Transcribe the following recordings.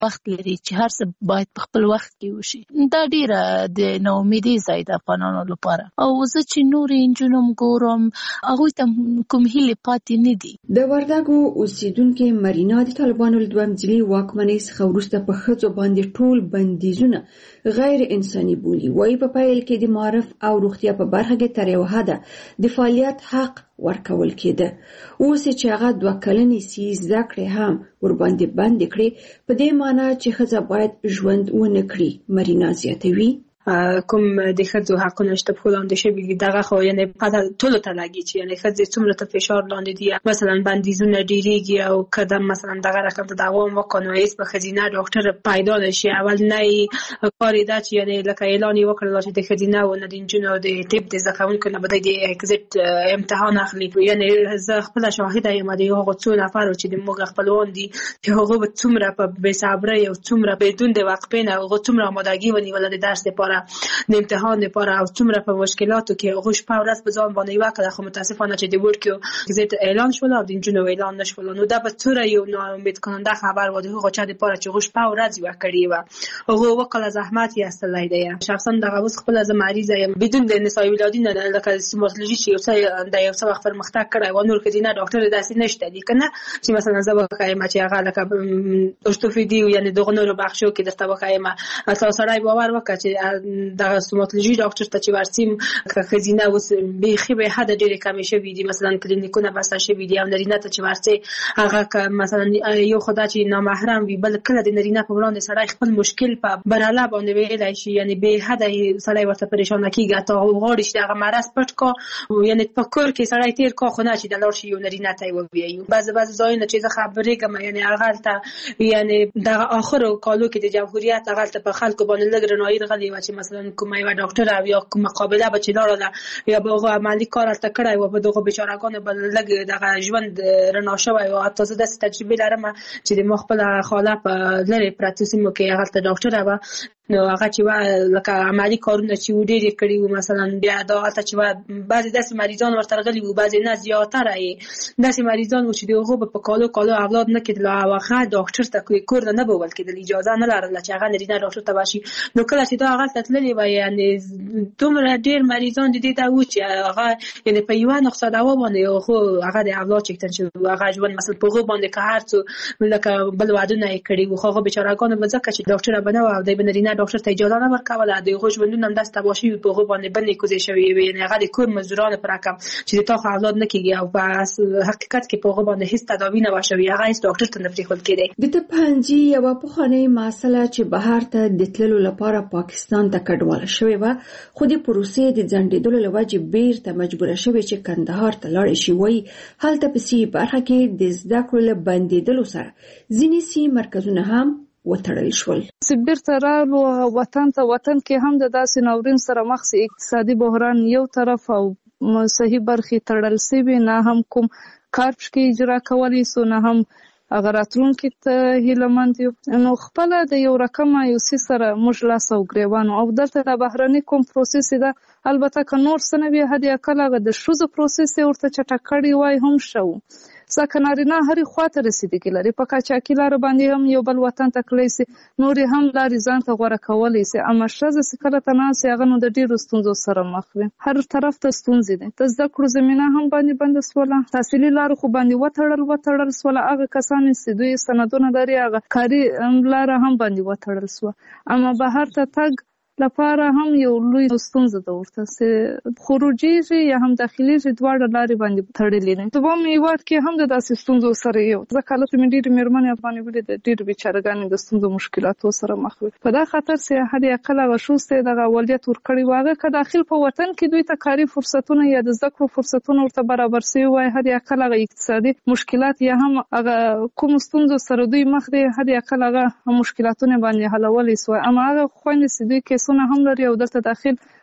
وخت لري چې هر څه باید په خپل وخت کې وشي. دا ډیره د ناامیدۍ ځای د افغانانو لپاره. او زه چې نورې نجونې ګورم هغوی ته کوم هیلې پاتې نه دي. د وردګو اوسیدونکې مرینا د طالبانو له دوه منځلي واکمنۍ څخه وروسته په ښځو باندې ټول بندیزونه غیر انساني بولي. وایي په پیل کې د معارف او روغتیا په برخه کې تر یو حده د فعالیت حق ورکول کېده. اوس چې هغه 2 کلنې سي زده کړې هم ورباندې بندې کړې، په دې معنی چې ښځه باید ژوند ونه کړي. مرینا زیاتوي کوم د ښځو حقونه شته په لاندې شوي دي دغه خو یعنې پته ټولو ته لګي چې یعنې ښځې څومره ته فشار لاندې دي. مثلا بندیزونه ډېرېږي او قدم مثلا دغه رقم ته دوام وکړو نو هېڅ به ښځینه ډاکټر پیدا نه شي. اول نه یې کار یې دا چې یعنې لکه اعلان یې وکړل چې د ښځینه او نه د نجونو د طب د زده کوونکو نه به د اکزیټ امتحان اخلي. یعنې زه خپله شاهده یم د هغو څو نفرو چې د موږ خپلوان دي چې هغوی به څومره په بېصبرۍ او څومره بدون د وقفې نه هغوی څومره آمادګي ونیوله د درس دپاره د امتحان لپاره او څومره په مشکلاتو کې هغوی شپه ورځ په ځان باندې وکړه. خو متاسفانه چې د وړکیو اکزیټ اعلان شول او د نجونو اعلان نه شول نو دا به څومره یو ناامید کننده خبر و د هغو چا دپاره چې هغوی شپه ورځ یوه کړې وه. هغوی وکړه زحمت یې ایستلی دی. شخصا دغه اوس خپله زه مریضه یم بدون د نسایي ولادي نه لکه سیماتولوژي چې یو څه د یو څه وخت پرمختګ کړی و نور ښځینه ډاکټر داسې نشته دي که نه چې مثلا زه وښیم چې هغه لکه ارتوپیدي یعنې دغو نورو بخشو کې درته وښیم. سړی باور وکړه چې دغه سوماتولوژي ډاکټر ته چې ورسیم که ښځینه اوس بیخي به حده ډېرې کمې شوي دي. مثلا کلینیکونه بسته شوي دي او نرینه ته چې ورسې هغه که مثلا یو خو دا چې نامحرم وي بل کله د نرینه په وړاندې سړی خپل مشکل په برله باندې ویلی شي. یعنې بې حده سړی ورته پریشانه کېږي حتی غواړي چې دغه مرض پټ کا یعنې په کور کې سړی تېر کا خو نه چې د لاړ شي یو نرینه ته یې ووایي. بعضې ځایونه چې زه خبرېږم یعنې هغلته یعنې دغه آخرو کالو کې د جمهوریت هغلته په خلکو باندې لږ رڼایي راغلې وه چې مثلا کومه یوه ډاکټر او یا کومه قابله به چې لاړله یا به هغو عملي کار هلته کړی و به دغو بېچارهګانو به لږ دغه ژوند رڼا شوی و. حتی زه داسې تجربې لرم چې د ما خپله خاله په لرې پرتو سیمو کې هغلته ډاکټره وه نو هغه چې وه لکه عملي کارونه چې و ډېر یې کړي وو. مثلا بیا دا هلته چې وه بعضې داسې مریضان ورته راغلي وو بعضې نه زیاتره یې داسې مریضان وو چې د هغو به په کالو اولاد نه کېدل او هغه ډاکټر ته کور ته نه به وړل کېدل اجازه نه لرله چې هغه نرینه ډاکټر ته ورشي. نو کله چې دا هغلته تللې وه یعنې دومره ډېر مریضان د دې ته وو چې هغه یعنې په یوه نقصه دوا باندې خو هغه د اولاد چکتن شوي وو. هغه ژوند مثلا په هغو باندې که هر څو لکه بل وعدونه یې کړي وو خو هغه بېچارهګانو به ځکه چې ډاکټره به نه وه او دی به نرینه ډاکټر ته اجازه نه ورکوله د هغو ژوندونه همداسې تباه شوي په هغو باندې بندې کوزې شوې وې. یعنې هغه د کور مزدورانو په رقم چې د تا خو اولاد نه کېږي او په حقیقت کې په هغو باندې هېڅ تداوي نه وه شوې هغه هېڅ ډاکټر ته نه پرېښودل کېدی. د تپهنجي یوه پخوانۍ مسله چې بهر ته د تللو لپاره پاکستان ته کډواله شوې وه خو د پروسې د ځنډېدلو له وجې بیرته مجبوره شوې چې کندهار ته لاړې شي. وایي هلته په سي برخه کې د زده کړو له بندېدلو سره ځینې سي مرکزونه هم وتړل شول. بیرته راغلو وطن کې هم د داسې ناورین سره مخ سي. اقتصادي بحران یو طرف او صحیح برخې تړل سوي نه هم کوم کار پکې اجرا کولی سو نه هم هغه راتلونکي ته هیلهمند یو. نو خپله د یو رقمه یو څه سره موږ لاس او ګریوان او دلته د بهرني کوم پروسس ده البته که نور څه نه وي حد اقل هغه د ښځو پروسس یې ورته چټک کړی وای هم ښه و. ځکه نارینه هرې خوا ته رسېدګي لري په قاچاقي لاره باندې هم یو بل وطن ته تللی سي نورې هم لارې ځان ته غوره کولی سي. اما ښځه چې کله ته ناست هغه نو د ډېرو ستونزو سره مخ وي. هر طرف ته ستونزې دي. د زده کړو زمینه هم باندې بنده سوله. تحصیلي لارو خو باندې وتړل سوله. هغه کسان چې دوی سندونه لري هغه کاري لاره هم باندې وتړل سوه. اما بهر ته تګ لپاره هم یو لوی ستونزه ده ورته چې خروجیږي یا هم داخليږي دواړه لارې باندې تړلې دي. دویم هېواد کې هم د داسې ستونزو سره یو ځکه هلته مې ډېرې مېرمنې افغانې ولیدې ډېرې بېچارهګانې د ستونزو مشکلاتو سره مخ وي. په دا خاطر چې حد اقل هغه ښځو ته دغه اولویت ورکړی و هغه که داخل په وطن کې دوی ته کاري فرصتونه یا د زده کړو فرصتونه ورته برابر سوي وای حد اقل هغه اقتصادي مشکلات یا هم هغه کوم ستونزو سره دوی مخ دي حد اقل هغه مشکلاتونه باندې حلولی سوای. اما هغه خویندې چې دوی کیسونه هم لري او دلته داخل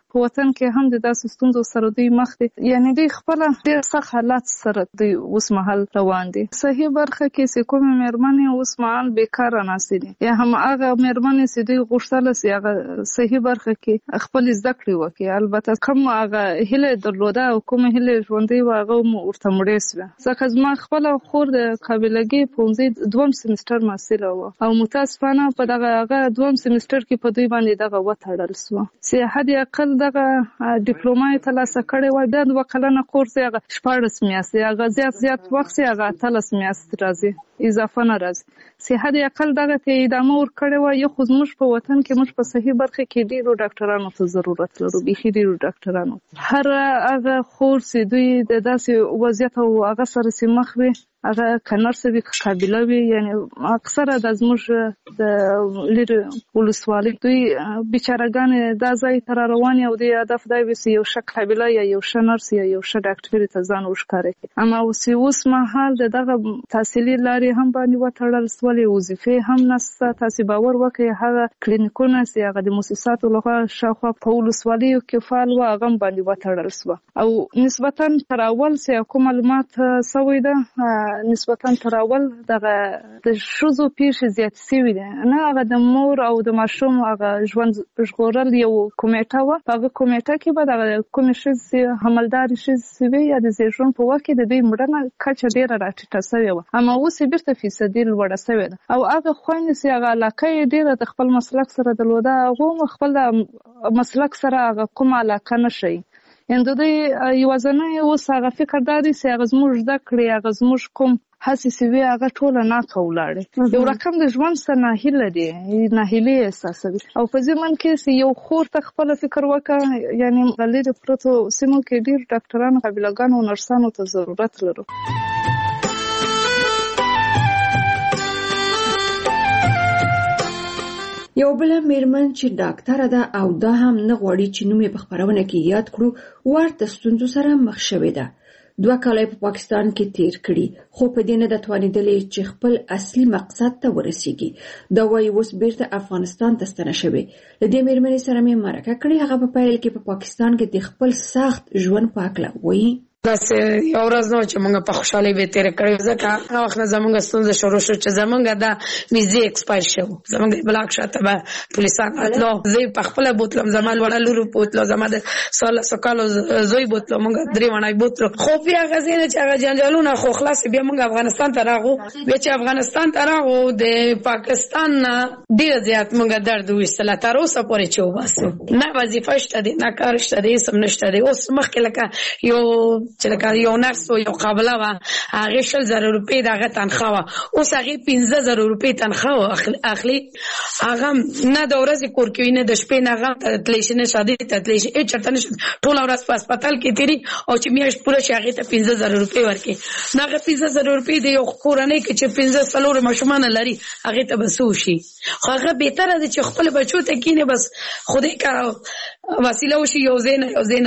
په وطن کې هم د داسې ستونزو سره دوی مخ دي. یعنی دوی خپل ډېر سخت حالات سره دوی اوس مهال روان دي. صحیح برخه کې چې کومې مېرمنې اوس مهال بیکاره ناستې دي یا هم هغه مېرمنې چې دوی غوښتل چې هغه صحیح برخه کې خپل زده کړې وکړي، البته کوم هغه هیله درلوده او کوم هیله ژوندۍ وه هغه ورته مړې شوه. ځکه زما خپله خور د قابلګۍ پوهنځي 2 سمستر محصله وه او متاسفانه په دغه هغه 2 سمستر کې په دوی باندې دغه وتړل شوه چې حد اقل دغه ډیپلوما یې ترلاسه کړې وه. بیا 2 کلنه کورس یې هغه 14 میاشتې، هغه زیات وخت یې هغه 18 میاشتې راځي، اضافه نه راځي. چې حد اقل دغه ته ادامه ورکړې وه. یو خو زموږ په وطن کې موږ په صحیح برخه کې ډېرو ډاکټرانو ته ضرورت لرو، بیخي ډېرو ډاکټرانو. هر هغه خور چې دوی د داسې وضعیت او هغه سره چې مخ وي هغه که نرسه وي که قابله وي، یعنی اکثره د زموږ د لرې ولسوالۍ دوی بیچارهګانې دا ځای ته راروانې او د هدف دا وي چې یو ښه قابله یا یو ښه نرس یا یو ښه ډاکټري ته ځان وښکاره کړي. اما اوس مهال د دغه تحصیلي لارې هم باندې وتړل شولې، وظیفې هم نشته. تاسې باور وکړئ هغه کلینیکونه چې هغه د مؤسساتو لخوا شاوخوا په ولسوالیو کې فعال وه هغه هم باندې وتړل شوه. او نسبتا تر اول چې کوم معلومات سوی ده نسبتا تر اول دغه د ښځو پیښې زیاتې شوي دي، نه هغه د مور او د ماشوم هغه ژوند ژغورل یو کمیټه وه. په هغه کمیټه کې به دغه کومې ښځې حملدارې ښځې وي یا د زیږون په وخت کې د دوی مړینه کچه ډېره راټیټه شوې وه، اما اوس یې بېرته فیصدي لوړه شوې ده. او هغه خویندې چې هغه علاقه یې ډېره د خپل مسلک سره درلوده هغو هم خپل مسلک سره هغه کومه علاقه نه ښیي. یعنې د دوی یوازینی اوس هغه فکر دا دی چې هغه زموږ زده کړې هغه زموږ کوم هڅې چې وي هغه ټوله ناکه ولاړې. یو رقم د ژوند څخه ناهیله دي، ناهیلي احساسوي. او په ضمن کې چې یو خور ته خپله فکر وکړه، یعنې د لرې پرتو سیمو کې ډېر ډاکټرانو قابلهګانو او نرسانو ته ضرورت لرو. یو بل میرمن چې ډاکټره ده او دا هم نه غواړي چې نوم یې په خپرونه کې یاد کړو ورته ستونزو سره مخ شوې ده. 2 کاله په پاکستان کې تیر کړي خو په دې نه ده توانېدلې چې خپل اصلي مقصد ته ورسیږي. دا وایي اوس بیرته افغانستان ته ستنه شوې. له دې میرمنې سره مې مرکه کړې، هغه په پیل کې په پاکستان کې د خپل سخت ژوند په هکله وایي. بس یو ورځ نو چې موږ په خوشحالۍ به تیر کړو، ځکه هغه وخت زموږ ستونزه شروع شو چې زموږ د ویزې ایکسپایر شو. زموږ بلاک شاته به پولیسان راتلو، زه په خپل بوتلم، زما وړه لور بوتلو، زما د 16 کالو زوی بوتلو، موږ 3 ونای بوتلو. خو بیا غزینه چې هغه جنجالونه خو خلاص بیا موږ افغانستان ته راغو. بیا چې افغانستان ته راغو د پاکستان ډیر زیات موږ درد وېستل تر اوسه پورې چې وباسو. نه وظیفه شته دي، نه کار شته دي، سم نشته دي. اوس مخکې لکه یو چې لکه یو نرس و یو قابله وه هغې 100,000 روپۍ د هغه تنخواه وه، اوس هغې 15,000 روپۍ تنخواه اخلي. هغه نه د ورځې کور کې وي نه د شپې، نه هغه ته تللی شي نه شادۍ ته تللی شي، هېڅ چېرته نه شي، ټوله ورځ په هسپتال کې تېري او چې میاشت پوره شي هغې ته 15,000 روپۍ ورکړي. نو هغه 15,000 روپۍ د یو کورنۍ کې چې 15-4 ماشومان لري هغې ته به څه وشي. خو هغه بهتره دی چې خپل بچو ته کښېني، بس خدای کاره وسیله وشي، یو ځای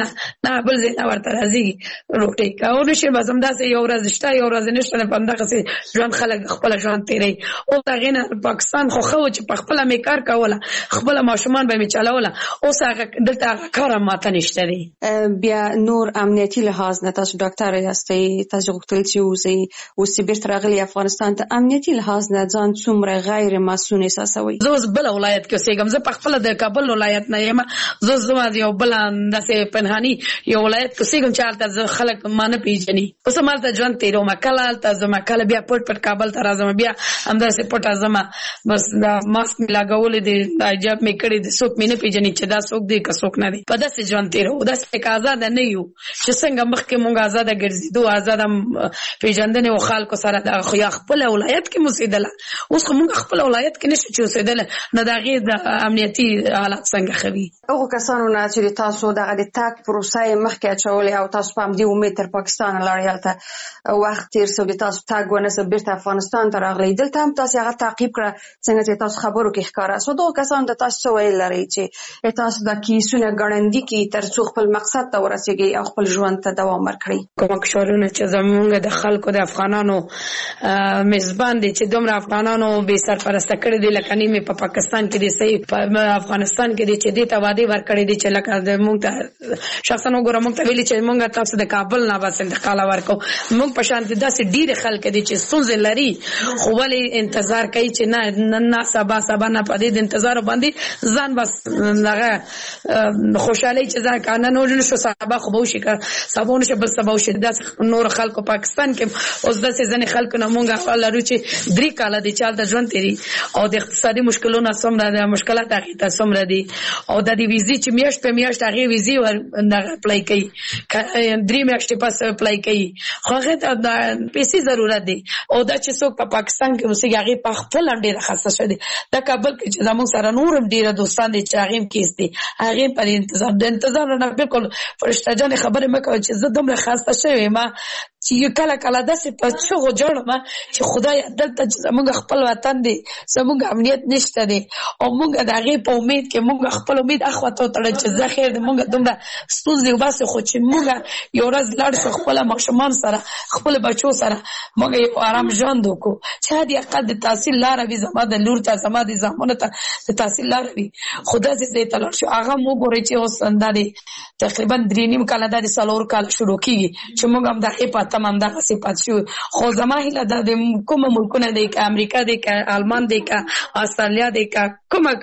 نه بل ځای نه ورته راځي روټۍ او نشي. بس همداسې یو ورځ شته یو ورځ نشته، په همدغسې ژوند خلک خپله ژوند تېروي. اوس هغې نه پاکستان خو ښه و چې په خپله مې کار کوله، خپله ماشومان به مې چلوله. اوس هغه دلته هغه کار هم ماته نشته دی. بیا نور امنیتي لحاظ نه تاسو ډاکټره یاستئ، تاسو غوښتل چې اوسئ، اوس چې بېرته راغلي افغانستان ته، امنیتي لحاظ نه ځان څومره غیر مسؤل احساسوئ؟ زه اوس بله ولایت کې اوسېږم، زه په خپله د کابل ولایت نه یم. زه اوس یو بله داسې پنهاني یو ولایت کې اوسېږم چې هلته زه خلک ما نه پېژني. اوس هم هلته ژوند تېروم، کله هلته ځم، کله بیا پټ کابل ته راځم، بیا همداسې پټه ځم. بس دا ماسک مې لګولی دی، دا حجاب مې کړی دی، څوک مې نه پېژني چې دا څوک دی که څوک نه دی. په داسې ژوند تېروو، داسې که ازاده نه یو چې څنګه مخکې مونږ ازاده ګرځېدو، ازاده پېژندنې و خلکو سره. دغه خو یا خپله ولایت کې مو اوسېدله، اوس خو مونږ خپله ولایت کې نشو چې اوسېدلی، نو د هغې د امنیتي حالات څنګه ښه وي. هغو کسانو نه چې تاسو دغه د تګ پروسه یې مخکې اچولې او تاسو په همدې امید تر پاکستان لاړ یالته وخت تیر سو د تاسو تاګ ونسه بیرته افغانستان ته راغلی دلته هم تاسو هغه تعقیب کړه څنګه چې تاسو خبرو کې ښکارا سو دوه کسان د تاسو ویل لري چې تاسو د کیسونه ګړندې کی تر څو خپل مقصد ته ورسیږي او خپل ژوند ته دوام ورکړي کوم کشورونه چې زمونږ د خلکو د افغانانو میزبان دي چې دومره افغانانو به سرپرسته کړی دي لکه نیمه په پاکستان کې دي صحیح په افغانستان کې دي چې دې ته وعده ورکړي دي چې لکه د مونږ ته شخصا وګوره مونږ ته ویلي چې مونږ تاسو د کابل نه بس انتقال ورکو مونږ په شان دي داسې ډیر خلک دي چې ستونزې لري خو ولې انتظار کوي چې نه سبا نه پدې د انتظار باندې ځان بس لغه خوشالي چې ځکه نه نور نشو سبا خو به شي سبا نشو بل سبا شي د نور خلکو پاکستان کې اوس داسې ځنې خلکو نه مونږ لرو چې 3 کال دي چې د ژوند تیری او د اقتصادي مشکلونو سمره د مشکلات هغه ته سمره دي او د دې ویزې چې میاشت په میاشت هغه ویزې ور اپلای کوي 3 میاشتې پس اپلای کوي خو هغه د پیسې ضرورت دي او دا چې څوک په پاکستان کې اوسې هغه په خپل ډېر خاصه شوی دی د کابل کې چې زموږ سره نورم ډېر دوستان دي چې هغه کیس دي هغه په انتظار نه بالکل فرشته جان خبره مکه چې زه دومره خاصه شوی ما چې کله داسې په څو جوړم چې خدای دلته زموږ خپل وطن دی زموږ امنیت نشته دی او موږ د هغې په امید کې موږ خپل امید اخواته وتړل چې زه خیر دی موږ دومره ستونزې وباسو خو چې موږ یو ورځ لاړ شو خپل ماشومان سره خپل بچو سره موږ یو آرام ژوند وکړو چې حد اقل د تحصیل لاره وي زما د لور ته زما د زامنو ته د تحصیل لاره وي خو داسې ځای ته لاړ شو هغه موږ ګورئ چې اوس دا دی تقریبا 3.5 کاله دا د 4 کال شروع کېږي چې موږ هم د هغې په تمام دغه صفات شو خو زما هیله ده د کومه ملکونه دی که امریکا دی که آلمان دی که استرالیا دی که کومه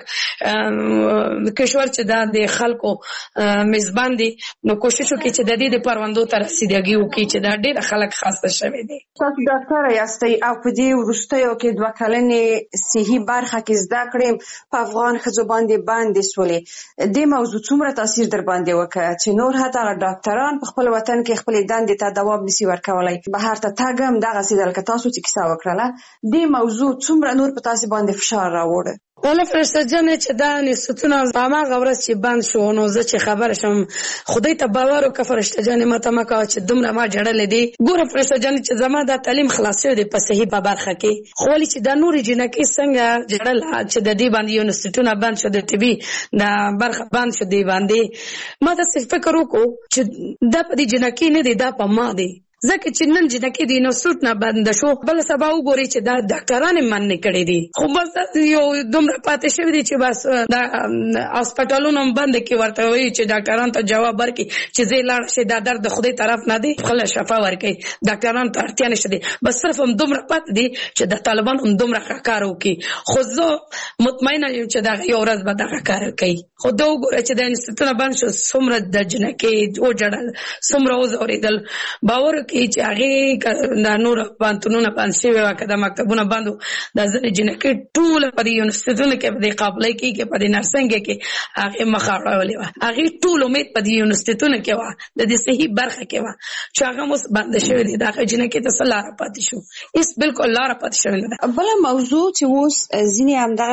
کشور چې دا د خلکو میزبان دي نو کوشش وکړي چې د دې د پروندو ته رسیدګي وکړي چې دا ډېر خلک خاصه شوي دي تاسو ډاکټر یاستئ او په دې وروستیو کې 2 کلنې صحي برخه کې زده کړې په افغان ښځو باندې سولې دې موضوع څومره تاثیر در باندې وکړ چې نور حتی ډاکټران په خپل وطن کې خپل دندې ته دوام نشي ورکولای بهر ته تاګم دغه سیدل که تاسو چې کیسه وکړه دې موضوع څومره نور په تاسو باندې فشار راوړ ولا فرشته جن چې دا نسبتونه ما غورس چې بند شو نو زه چې خبر شم خدای ته باور وکړ فرشته جن ماته ما کا چې دومره ما جړل دي ګوره فرشته جن چې زما د تعلیم خلاصې دي په صحیح په برخه کې خو ولې چې د نوري جنکی څنګه جړل چې د دې باندې یو نسبتونه بند شو د ټي بي د برخه بند شو دی باندې ما د فکر وکړو چې د دې جنکی نه دی دا په ما دی ځکه چې نن جنکی دی نو سوت نه بند شو بل سبا وګوري چې دا ډاکټران من نه کړي دي خو بس یو دومره پاتې شوی دي چې بس دا هسپتالونو بند کې ورته وایي چې ډاکټران ته جواب ورکړي چې زه لاړ شي دا درد خدای طرف نه دی خپل شفا ورکړي ډاکټران ته اړتیا نشته دي بس صرف هم دومره پاتې دي چې د طالبان هم دومره کار وکړي خو زه مطمئنه یم چې دا یو ورځ به دا کار کوي خو دا وګوره چې د انستیتوت باندې شو څومره د جنکی او جړل څومره اوریدل باور کې چې هغه د نور پانتونونه پانسي وي کده مکتبونه باندې د ځنې جنکی ټول په دې یونیورسيټونو کې په دې قابلیت کې په دې نرسنګ کې هغه مخاړولې و هغه ټول امید په دې یونیورسيټونو کې و د دې صحیح برخه کې و چې هغه مس باندې شوی دی دا جنکی ته سلام پاتې شو هیڅ بالکل لار پاتې شوی نه بل موضوع چې اوس ځینې هم دا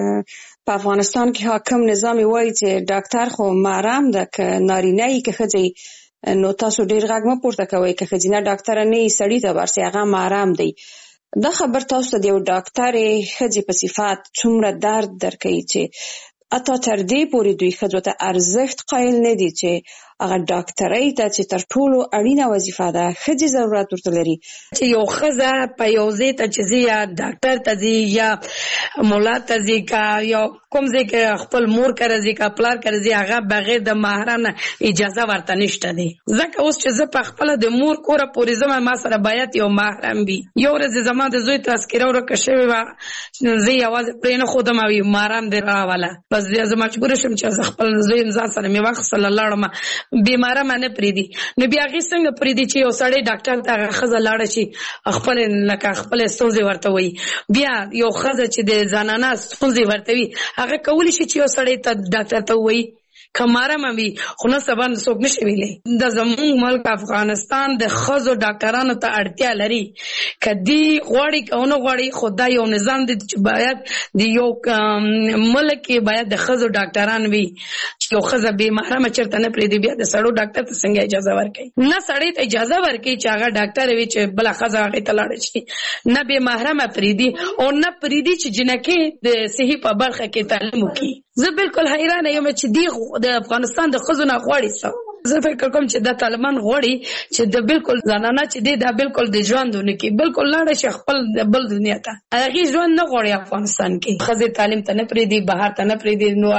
په افغانستان کې حاکم نظام وایي چې ډاکټر خو محرم ده که نارینه یې که ښځه نو تاسو ډیر غږ مه پورته کوئ که ښځینه ډاکټره نه یې سړي ته ورسي هغه محرم دی دا خبر تاسو ته د یو ډاکټر ښځې په صفات څومره درد درکوي چې اته تر دې پورې دوی ښځو ته ارزښت قایل نه دي چې هغه ډاکټرۍ ته چې تر ټولو اړینه وظیفه ده ښځې ضرورت ورته لري چې یو ښځه په یو ځای ته چې ځي یا ډاکټر ته ځي یا مولا ته ځي که یو کوم ځای کې خپل مور کره ځي که پلار کره ځي هغه بغیر د محرم نه اجازه ورته نشته دی ځکه اوس چې زه په خپله د مور کوره پورې ځم ما سره باید یو محرم وي یو ورځ زما د زوی تذکره ورکه شوې وه زه یوازې پرې نه ښودم او محرم دې راوله بس بیا زه مجبوره شم چې زه خپل زوی ځان سره مې واخیستله لاړم بیماره نه پریدي نو بیا هغې څنګه پریدي چې یو سړی ډاکټر ته هغه ښځه لاړه شي خپل لکه خپل ستونزې ورته وایي بیا یو ښځه چې د زنانه ستونزې ورته وي هغه کولی شي چې یو سړی ته ډاکټر ته ووایي کماره مې خو نه سبا څوک نشي ویلي. د زموږ ملک افغانستان د ښځو ډاکټرانو ته اړتیا لري. کدی غواړي او نه غواړي خدای یو نظام دی چې باید د یو ملک کې باید د ښځو ډاکټران وي چې یو ښځه بې محرمه چېرته نه پرېږدي. بیا د سړو ډاکټر ته څنګه اجازه ورکوي؟ نه سړی ته اجازه ورکوي چې هغه ډاکټر وي چې بله ښځه هغې ته لاړه شي. نه بې محرمه پرېږدي او نه پرېږدي چې جنکۍ د صحي په برخه کې تعلیم وکړي. زه بالکل حیرانه یم چې دی د افغانستان د ښځو نه غواړي څه. زه فکر کوم چې د طالبان غواړي چې د بالکل زنانه چې دی دا بالکل د ژوند ونه کې بالکل لاړه شي خپل بل دنیا ته. هغې ژوند نه غواړي افغانستان کې. ښځې تعلیم ته نه پرېږدي، بهر ته نه پرېږدي، نو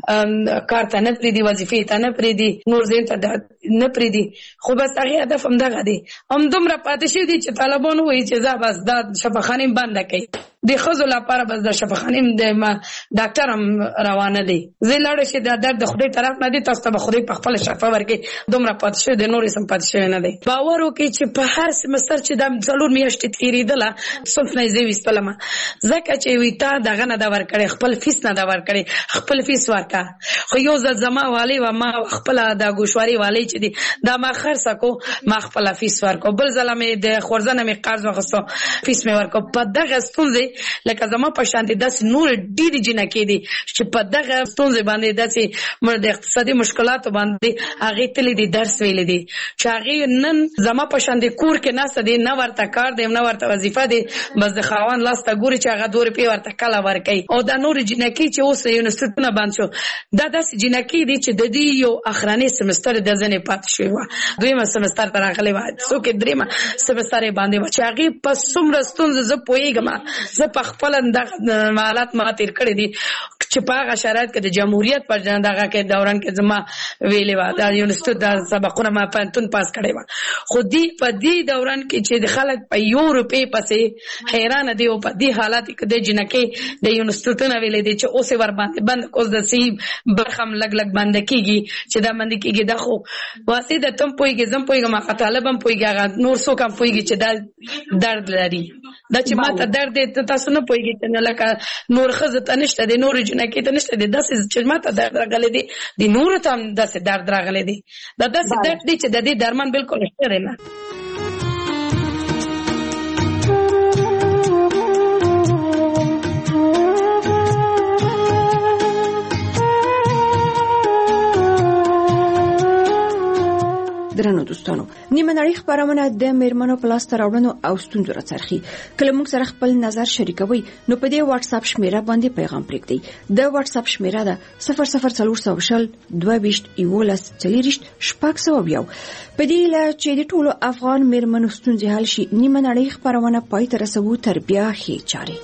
کار ته نه پرېږدي، وظیفې ته نه پرېږدي، نور ځای ته نه پرېږدي. خو بس هغې هدف همدغه دی. همدومره پاتې شوي دي چې طالبان ووایي چې دا بس دا شفاخانې بنده کوي. د ښځو لپاره بس د شفاخانې د ډاکټر هم روانه دی. زه لاړه شي دا درد د خدای طرف نه دی، تاسو ته به خدای په خپله شفا ورکړي. دومره پاتې شوی دی، نور یې هم پاتې شوی نه دی. باور وکړئ چې په هر سمستر چې دا 4 میاشتې تېرېدله صنف نه یې زه ویستلم، ځکه چې وي تا دغه نه ده ورکړی، خپل فیس نه ده ورکړی، خپل فیس ورکړه. خو یو ځل زما والی وه، ما خپله د ګوشواري والی چې دی دا ما خرڅه کو، ما خپله فیس ورکړو. بل ځله مې د خورزه نه مې قرض واخیستو، فیس مې ورکړو. په دغه ستونزې لکه زما په شان دي داسې نور ډېرې جنکۍ دي چې په دغه ستونزې باندې داسې د اقتصادي مشکلاتو باندې هغې تللی دي درس ویلی دي چې هغې نن زما په شان دي کور کې ناسته دي، نه ورته کار دی نه ورته وظیفه دی، بس د خاوند لاس ته ګوري چې هغه 2 روپۍ ورته کله ورکوي. او دا نورې جنکۍ چې اوس یونیورسټونه بند شو، دا داسې جنکۍ دي چې د دې یو اخرنۍ سمستر د ځنې پاتې شوې وه، 2م سمستر ته راغلې وه، څوک 3م سمستر یې باندې وه چې هغې په څومره ستونزو زه پوهېږم. زه په خپله دغه حالات ما تېر کړي دي چې په هغه شرایط کې د جمهوریت په دغه کې دوران کې زما ویلې وه د یونیورسټي د سبقونه ما پوهنتون پاس کړی وه. خو په دې دوران کې چې د خلک په 1 روپۍ پسې حیرانه دي او په دې حالات کې د جنکۍ د یونیورسټونه ویلې دي چې اوس یې ورباندې بند، اوس د صحي برخه هم لږ لږ بنده کېږي چې دا بنده کېږي. دا خو واسې د ته هم پوهېږي، زه هم پوهېږم، هغه طالب هم پوهېږي، هغه نور څوک هم پوهېږي چې دا درد لري. دا چې ما ته درد دی تاسو نه پوهېږئ چې نه لکه نور ښځو ته نشته دی، نورې جنکۍ ته نشته دی، داسې چې ما ته درد راغلی دی د نورو ته هم داسې درد راغلی دی. دا داسې درد دی چې د دې درمان بالکل شته دی نه. درنو دوستانو، نیمه نړۍ خبرونه د میرمنو په لاسته راوړنو او ستونزو راڅرخي. کله موږ سره خپل نظر شریکوي نو په دې واتس اپ شمیره باندې پیغام پرېږدئ. د واتس اپ شمیره ده 00420 22 11 40 602. په دې له چې د ټولو افغان میرمنو ستونزې حل شي، نیمه نړۍ خبرونه پای ته رسوو تر بیا ښې چارې.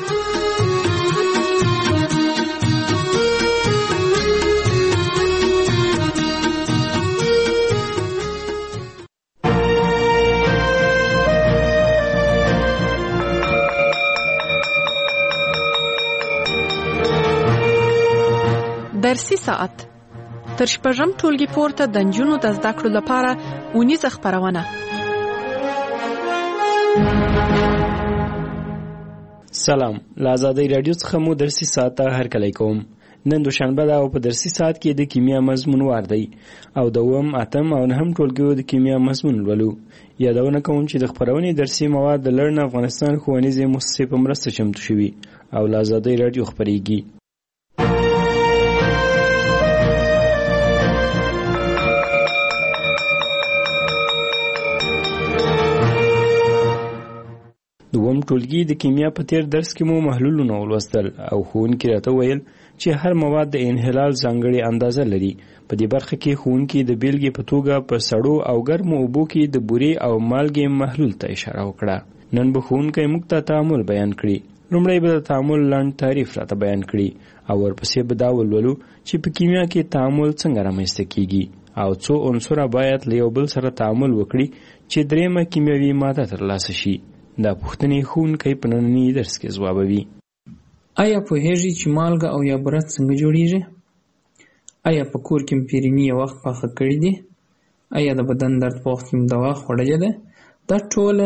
درسي ساعت تر 6م ټولګي پورته د نجونو د زده کړو لپاره اونیزه خبرونه. سلام، له آزادۍ رادیو څخه مو درسي ساعت ته هرکلی کوم. نن دوشنبه ده او په درسي ساعت کې د کیمیا مضمون وار دی او د 8م، 8م او 9م ټولګیو د کیمیا مضمون لولو. یادونه کوم چې د خپرونې درسي مواد د لرن افغانستان ښوونیزې مؤسسې په مرسته چمتو شوي او له آزادۍ رادیو خپرېږي. دوم ټولګي د کیمیا په تیر درس کې مو محلولونه ولوستل او ښوونکي راته ویل چې هر مواد د انحلال ځانګړې اندازه لري. په دې برخه کې ښوونکي د بیلګې په توګه په سړو او ګرمو اوبو کې د بورې او مالګې محلول ته اشاره وکړه. نن به ښوونکی موږ ته تعامل بیان کړي. لومړی به د تعامل لنډ تعریف راته بیان کړي او ورپسې به دا ولولو چې په کیمیا کې تعامل څنګه رامنځته کیږي او څو عنصره باید له یو بل سره تعامل وکړي چې درېیمه کیمیاوي ماده ترلاسه شي. دا پوښتنې ښوونکی په ننني درس کې ځوابوي. آیا پوهېږئ چې مالګه او یا برت څنګه جوړیږي؟ آیا په کور کې پیرني یو وخت پاخه کړي دي؟ آیا د بدن درد په وخت کې دوا خوړلې ده؟ دا ټوله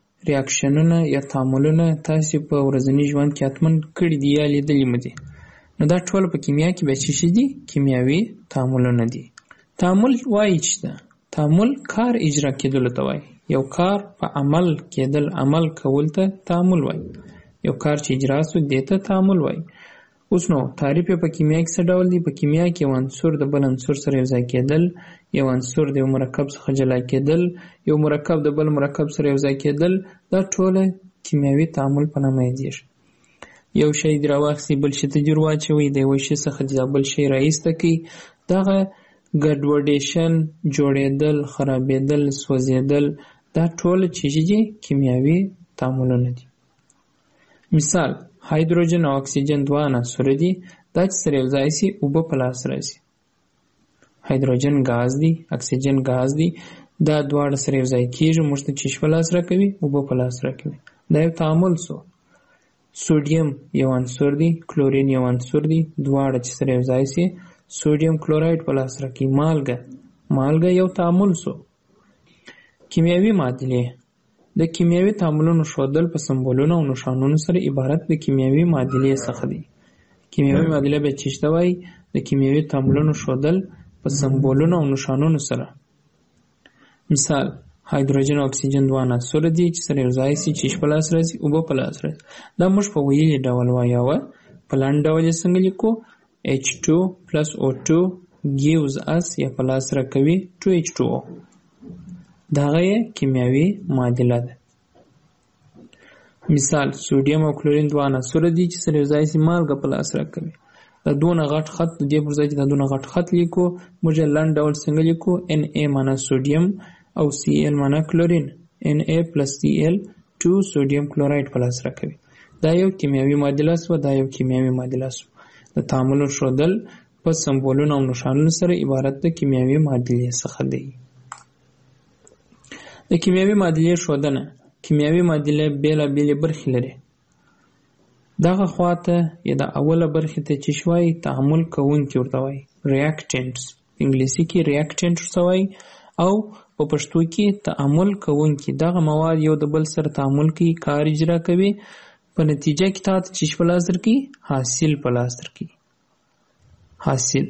ریاکشنونه یا تعاملونه تاسو په ورځني ژوند کې حتمن کړي دي یا لیدلي مو دي. نو دا ټول په کیمیا کې به څه دي؟ کیمیاوي تعاملونه دي. تعامل وایي چې تعامل کار اجرا کېدلو ته وایي. یو کار په عمل کېدل، عمل کول ته تعامل وایي. یو کار چې اجرا سو دې ته تعامل وایي. اوس نو تعریف په کیمیا کې څه ډول دی؟ په کیمیا کې یو عنصر د بل عنصر سره یوځای کېدل، یو عنصر د یو مرکب څخه جلا کېدل، یو مرکب د بل مرکب سره یوځای کېدل، دا ټول کیمیاوي تعامل په نامه یادېږي. یو شی دې راواخلئ، بل شي ته جوړ واچوئ، د یوه شي څخه د بل شی رایسته کړئ. دغه ګډوډېشن، جوړېدل، خرابېدل، سوځېدل، دا ټول چې دي کیمیاوي تعاملونه دي. مثال، هایدروجن او اکسیجن دوه عناصر دي. دا چې سره یوځای شي اوبه په لاس راځي. هایدروجن ګاز دی، اکسیجن ګاز دی، دا دواړه سره یوځای کېږي، موږ ته چې په لاس راکوي، اوبه په لاس راکوي. دا یو تعامل سو. سوډیم یو عنصر دی، کلورین یو عنصر دی، دواړه چې سره یوځای شي سوډیم کلوراید په لاس راکوي. مالګه یو تعامل سو. کیمیاوي معادلې د کیمیاوي تعاملونو ښودل په سمبولونو او نښانونو سره عبارت د کیمیاوي معادلې څخه دی. کیمیاوي معادله به څه ته وایي؟ د کیمیاوي تعاملونو ښودل په سمبولونو او نښانونو سره. مثال، هایدروجن او اکسیجن دوه عناصر دي چې سره یوځای شي چې په لاس راځي، اوبه په لاس راځي. دا موږ په ویلي ډول وایو. په لاندې ډول یې څنګه لیکو؟ H2 plus O2 gives us یا په لاس راکوي 2H2O. دغه یې کیمیاوي معادله ده. مثال، سوډیم او کلورین دوه عناصر دي چې سره یوځای شي مالګه په لاس راکوي. دا دونه غټ خط د دې پر ځای چې دا دونه غټ خط لیکو، موږ یې لنډ ډول څنګه لیکو؟ Na معنا سوډیم او Cl معنا کلورین. Na plus Cl 2 سوډیم کلوراید په لاس راکوي. دا یو کیمیاوي معادله سوه. دا یو کیمیاوي معادله سوه. د تعامل ښودل په سمبولونو او نښانونو سره عبارت د کیمیاوي معادلې څخه دی. د کیمیاوي معادلې ښودنه. کیمیاوي معادله بېلابېلې برخې لري. دغه خواته یا د اوله برخې ته چې وایي تعامل کوونکي ورته وایي، ریاکټنټس. په انګلیسي کې ریاکټنټ ورته وایي، او په پښتو کې تعامل کوونکي. دغه مواد یو د بل سره تعامل کوي، کار اجرا کوي، په نتیجه کې تاسو چې په لاس درکړي حاصل په لاس درکړي. حاصل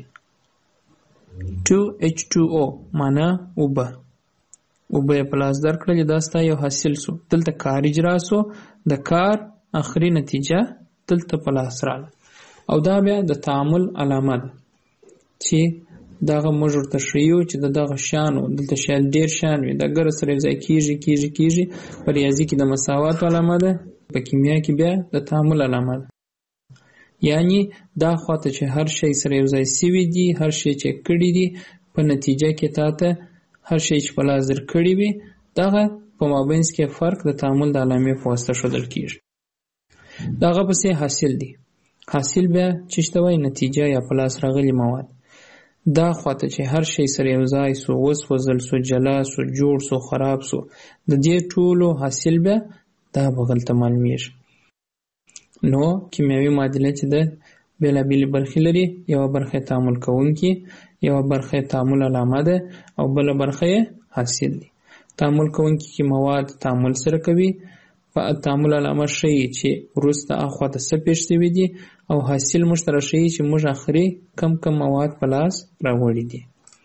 2H2O معنا اوبه. اوبه په لاس درکړل، دا ستا یو حاصل سو. دلته کار اجرا سو، د کار اخري نتیجه دلته په لاس راغله. او دا بیا د تعامل علامه ده چې دغه موږ ورته ښیو چې دغه شیانو دلته شاید ډېر شیان وي، د ګره سره یوځای کېږي. په ریاضي کې د مساواتو علامه ده، په کیمیا کې بیا د تعامل علامه ده. یعنی دا خواته چې هر شی سره یوځای سوي دي، هر شی چې کړي دي، په نتیجه کې تاته هر شی چې په لاس درکړي وي، دغه په مابینځ کې فرق د تعامل د علامې په واسطه ښودل کېږي. دغه پسې حاصل دی. حاصل بیا چې ته وایي نتیجه یا په لاس راغلي مواد. دا خواته چې هر شی سره یوځای سو، وسوځل سو، جلا سو، جوړ سو، خراب سو، د دې ټولو حاصل بیا دا بغلته معلومیږي. نو کیمیاوي معادله چې ده بېلابېلې برخې لري. یوه برخه تعامل کوونکي، یوه برخه تعامل علامه ده، او بله برخه یې حاصل دی. تعامل کوونکي کې مواد تعامل سره کوي، په تعامل علامه ښیي چې وروسته اخواته څه پېښ شوي دي، او حاصل موږ ته راښیي چې موږ آخري کم مواد په لاس راوړي دي.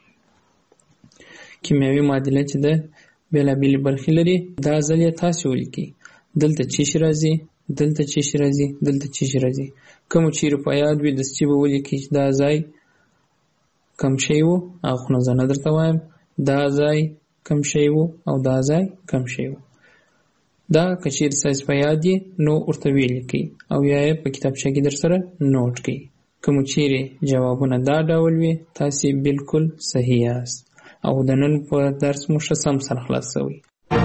کیمیاوي معادله چې ده بېلابېلې برخې لري. دا ځل یې تاسې ولیکئ. دلته څه شی راځي، دلته څه شی راځي، دلته څه شی راځي. کوم چیرې په یاد وي داسې به ولیکئ چې دا ځای کم شی و، خو نه زه نه درته وایم، دا ځای کم شی و او دا ځای کم شی و. دا که چیرې ستاسې په یاد یې نو ورته ولیکئ، او یا یې په کتابچه کې در سره نوټ کړئ. کوم چیرې جوابونه دا ډول وي، تاسې بالکل صحیح یاست، او د نن په درس مو ښه سم سره خلاص شوی.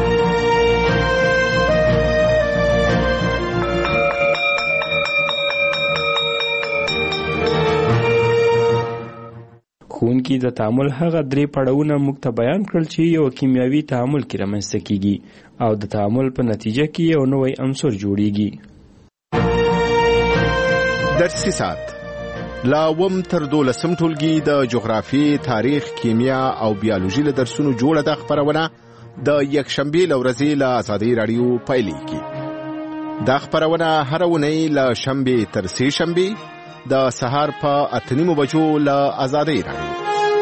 ښوونکي د تعامل هغه درې پړاوونه موږ ته بیان کړل چې یو کیمیاوي تعامل کې رامنځته کیږي، او د تعامل په نتیجه کې یو نوی عنصر جوړیږي. درسي ساعت لا وم تر 12 ټولګي د جغرافي، تاریخ، کیمیا او بیولوژي له درسونو جوړه د خبرونه د یکشنبه لورځي له آزادۍ رادیو پایلې کی. دا خبرونه هر ونې له شنبه تر سه شنبه د سهار په 8:30 بجو له آزادۍ راډیو.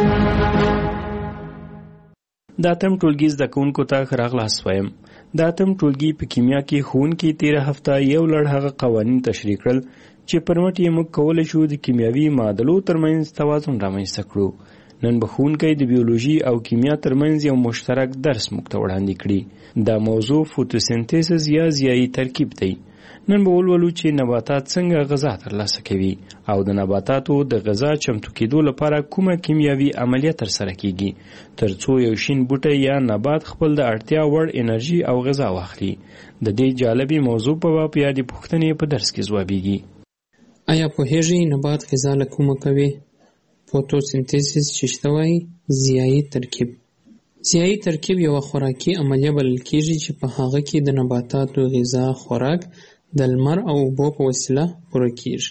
د اتم ټولګي زده کوونکو ته ښه راغلاست وایم. د اتم ټولګي په کیمیا کې ښوونکي تېره هفته یو لړ هغه قوانین تشریح کړل چې پر مټ یې موږ کولی شو د کیمیاوي معادلو ترمنځ توازن رامنځته کړو. نن به ښوونکی د بیولوژي او کیمیا ترمنځ یو مشترک درس موږ ته وړاندې کړي. دا موضوع فوتوسنتیسس یا ضیایي ترکیب دی. نن به ولولو چې نباتات څنګه غذا ترلاسه کوي او د نباتاتو د غذا چمتو کېدو لپاره کومه کیمیاوي عملیه ترسره کیږي ترڅو یو شین بوټی یا نبات خپل د اړتیا وړ انرژي او غذا واخلي. د دې جالبي موضوع په باب یادې پوښتنې په درس کې ځوابیږي. آیا پوهیږئ نبات غذا له کومه کوي؟ فوتوسنتیسس چې شته وایي ضیایي ترکیب. ضیایي ترکیب یوه خوراکي عملیه بلل کېږي چې په هغه کې د نباتاتو غذا خوراک د لمر او اوبو په وسیله پوره کېږي.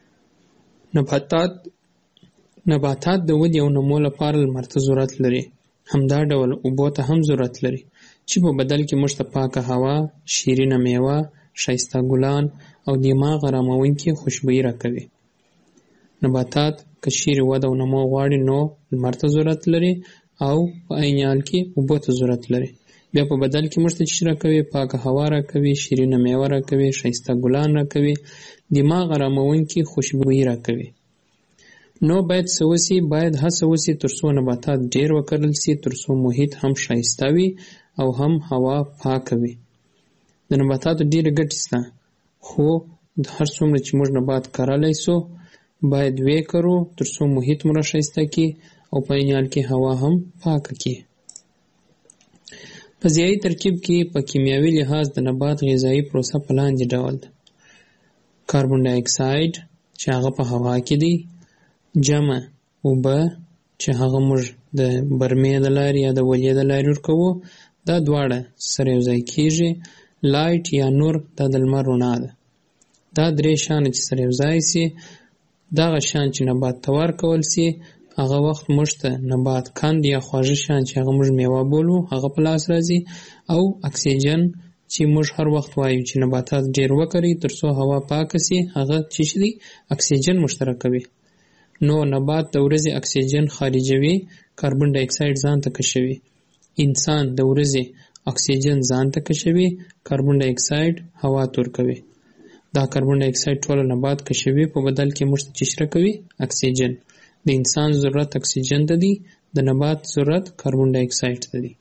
نباتات د ودې او نمو لپاره لمر ته ضرورت لري. همدا ډول اوبو ته هم ضرورت لري چې په بدل کې موږ ته پاکه هوا، شیرینه میوه، ښایسته ګلان او دماغ اراموونکې خوشبويي راکوي. نباتات که چیرې وده او نمو غواړي نو لمر ته ضرورت لري او په عین حال کې اوبو ته ضرورت لري. بیا په بدل کې موږ ته چې راکوي پاکه هوا راکوي، شیرینه میوه راکوي، ښایسته ګلان راکوي، دماغ اراموونکې خوشبويي راکوي. نو باید څه وسي؟ باید هڅه وسي ترڅو نباتات ډیر وکرل سي، ترڅو محیط هم ښایسته وي او هم هوا پاکه وي. د نباتاتو ډیره ګټې شته، خو هر څومره چې موږ نبات کرلی سو باید ویې کرو ترڅو محیط مو راښایسته کړي او په عین حال کې هوا هم پاکه کړي. په ضیایي ترکیب کې په کیمیاوي لحاظ د نبات غذایي پروسه په لاندې ډول ده. کاربن ډای اکساید چې هغه په هوا کې دی، جمع اوبه چې هغه موږ د برمې د لارې یا د ولې د لارې ورکوو، دا دواړه سره یو ځای کېږي. لایټ یا نور دا د لمر رڼا ده. دا درې شیان چې سره یو ځای سي، دغه شیان چې نبات ته ورکول سي هغه وخت موږ ته نبات کند یا خواږه شیان چې هغه موږ میوه بولو هغه په لاس راځي، او اکسیجن چې موږ هر وخت وایو چې نباتات ډیر وکړي ترڅو هوا پاکه سي، هغه چې دی اکسیجن مشترکوي. نو نبات د ورځې اکسیجن خارجوي، کاربن ډای اکساید ځان ته کشوي. انسان د ورځې اکسیجن ځان ته کشوي، کاربن ډای اکساید هوا ته ورکوي. دا کاربن ډای اکساید ټول نبات کشوي، په بدل کې موږ ته چې راکوي اکسیجن. د انسان ضرورت اکسیجن ته دی، د نبات ضرورت کاربن ډای اکساید ته دی.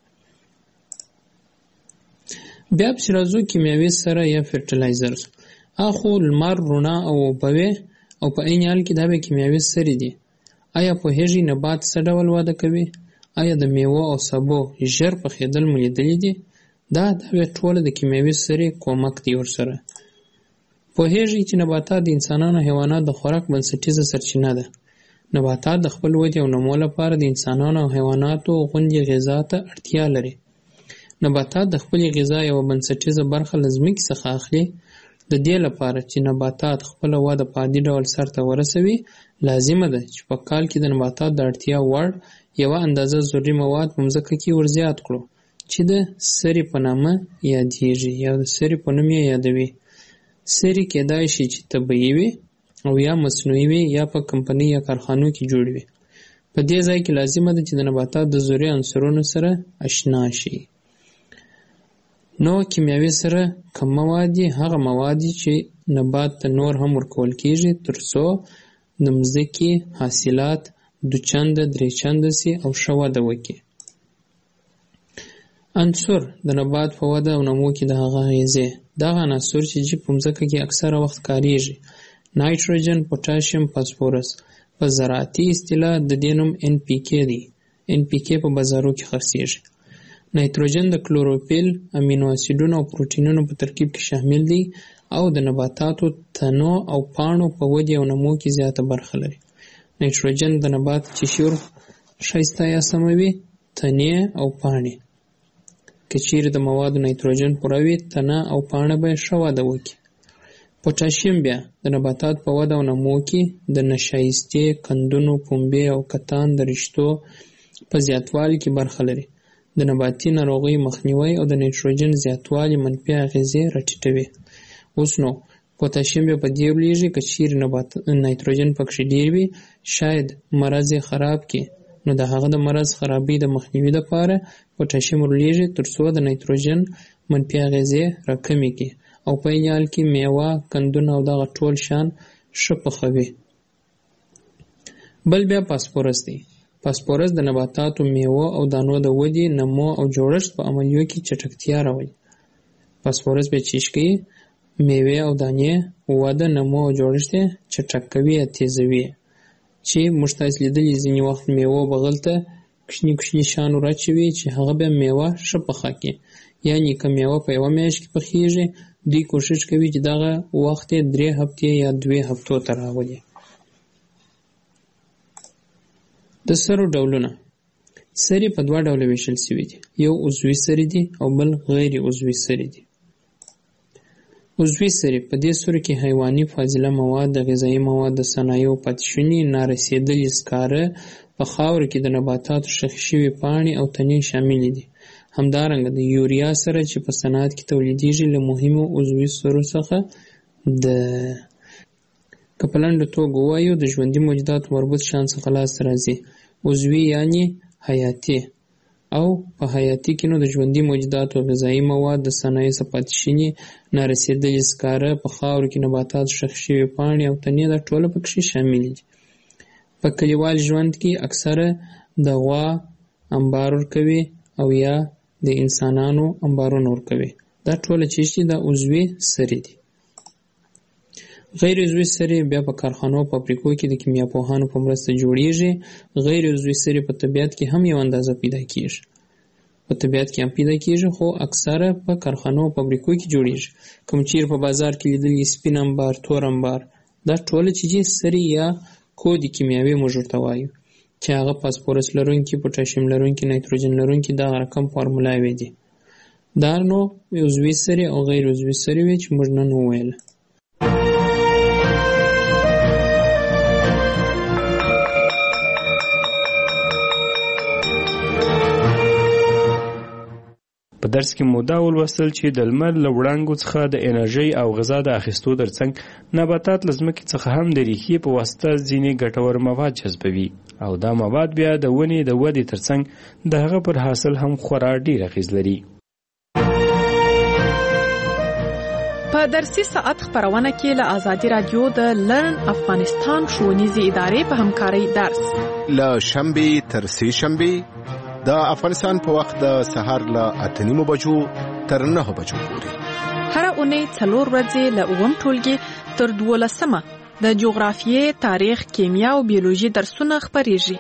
بیا پسې راځو کیمیاوي سره یا فرټیلایزرز. اخو لمر، رڼا او اوبه او په عین حال کې دا به کیمیاوي سرې دي. آیا پوهیږئ نبات څه ډول وده کوي؟ آیا د میوه او سبو ژر پخېدل مو لیدلي دي؟ دا به ټوله د کیمیاوي سرې کومک دی ورسره. پوهیږئ چې نباتات د انسانانو او حیواناتو د خوراک بنسټیزه سرچینه ده. نباتات د خپل ودې او نمو لپاره د انسانانو او حیواناتو غوندې غذا ته اړتیا لري. نباتات د خپلې غذا یوه بنسټیزه برخه له ځمکې څخه اخلي. د دې لپاره چې نباتات خپله وده په عادي ډول سرته ورسوي، لازمه ده چې په کال کې د نباتات د اړتیا وړ یوه اندازه ضروري مواد په مځکه کې ورزیات کړو چې د سرې په نامه یادیږي یا د سرې په نوم یې یادوي. سرې کېدای شي چې طبیعي وي او یا مصنوعي وي یا په کمپنۍ یا کارخانو کې جوړ وي. په دې ځای کې لازمه ده چې د نباتات د ضروري عنصرونو سره اشنا شي. نو کیمیاوي سره کوم مواد دي؟ هغه مواد چې نبات ته نور هم ورکول کېږي ترڅو د مځکې حاصلات دوچنده درې چنده سي او ښه وده وکړي. عنصر د نبات په وده او نمو کې د هغه اغیزې. دغه عناصر چې په مځکه کې اکثره وخت کاریږي: نایتروجن، پوټاشیم، فاسفورس. په زراعتي اصطلاح د دې نوم NPK دی. NPK په بازارو کې خرڅیږي. نایتروجن د کلوروفیل، امینو اسیدونو او پروټینونو په ترکیب کې شامل دی او د نباتاتو تنو او پاڼو په ودې او نمو کې زیاته برخه لري. نایتروجن د نبات چشور ښایسته یا سموي، تنې او پاڼې. که چیرې د موادو نایتروجن پوره وي، تنه او پاڼه به ښه وده وکړي. پوټاشیم بیا د نباتات په وده او نمو کې د نشایستې، کندونو، پنبې او کتان د رشتو په زیاتوالي کې برخه لري. د نباتي ناروغیو مخنیوی او د نایتروجن زیاتوالي منفي اغیزې راټیټوي. اوس نو پوتاشیم بیا په دې لویږي که چیرې نایتروجن پکښې ډېر وي شاید مرض یې خراب کړي، نو د هغه د مرض خرابۍ د مخنیوي دپاره پوتاشیم ورلېږي تر څو د نایتروجن منفي اغېزې راکمې کړي او په عین حال کې میوه، قندونه او دغه ټول شیان ښه پخوي. بل بیا فاسفورس دی. فاسفورس د نباتاتو، میوو او دانو د ودې، نمو او جوړښت په عملیو کې چټکتیا راولي. فاسفورس بیا چیش کوي میوې او دانې وده، نمو او جوړښت یې چټک کوي یا تیزوي. چې موږ تاسې لیدلي ځینې وخت میوو بغل ته کوچني کوچني شیان ورچوي چې هغه بیا میوه ښه پخه کړي. یعنې که میوه په یوه میاشت کې پخېږي دوی کوښښ کوي چې دغه وخت یې 3 هفتې یا 2 هفتو ته راولي. د سرو ډولونه. سرې په 2 ډوله ویشل شوي دي، یو عضوي سرې دي او بل غیر عضوي سرې دي. عضوي سرې په دې سرو کې حیواني فاضله مواد، د غذایي مواد، د صنایعو پاتې شوني، نارسېدلي سکاره، په خاورو کې د نباتاتو ښخې شوي پاڼې او تنې شاملې دي. همدارنګه د یوریا سره چې په صنعت کې تولیدېږي له مهمو عضوي سرو څخه ده. که په لنډه توګه ووایو د ژوندي موجوداتو مربوط شیان څخه لاسته راځي. عضوي یعنې حیاتي، او په حیاتي کې نو د ژوندي موجوداتو غذایي مواد، د صنایعو څخه پاتې شوني، نارسېدلي سکاره، په خاورو کې نباتاتو ښخې شوي پاڼې او تنې دا ټوله پکښې شاملې دي. په کلیوال ژوند کې اکثره د غوا انبار ورکوي او یا د انسانانو انبارونه ورکوي. دا ټوله چې دي دا عضوي سرې دي. غیر عضوي سرې بیا په کارخانو او فابریکو کې د کیمیاپوهانو په مرسته جوړیږي. غیر عضوي سرې په طبیعت کې هم یو اندازه پیدا کیږي. په طبیعت کې هم پیدا کیږي خو اکثره په کارخانو او فابریکو کې جوړیږي. کوم چیرې په بازار کې لیدلي سپین انبار، تور انبار، دا ټوله چې دي سرې یا کود کیمیاوي موږ ورته وایو چې هغه فاسفورس لرونکي، پوتاشیم لرونکي، نایتروجن لرونکي دغه رقم فارمولاوې دي. دا نو عضوي سرې او غیر عضوي سرې وې چې موږ نن وویله. په درس کې مو دا ولوستل چې د لمر له وړانګو څخه د انرژۍ او غذا د اخیستو ترڅنګ نباتات له ځمکې څخه هم د ریښې په واسطه ځینې ګټور مواد جذبوي او دا مواد بیا د ونې د ودې ترڅنګ د هغه پر حاصل هم خورا ډېر اغېز لري. په درسي ساعت خپرونه کې له آزادي رادیو د لرن افغانستان ښوونیزې ادارې په همکارۍ درس له شنبې تر سې شنبې د افغانستان په وخت د سهار له 8:30 بجو تر 9 بجو پورې. هر اونۍ 4 ورځې له 9 ټولګي تر 12 د جغرافیې، تاریخ، کیمیا او بیولوژي درسونه خپرېږي.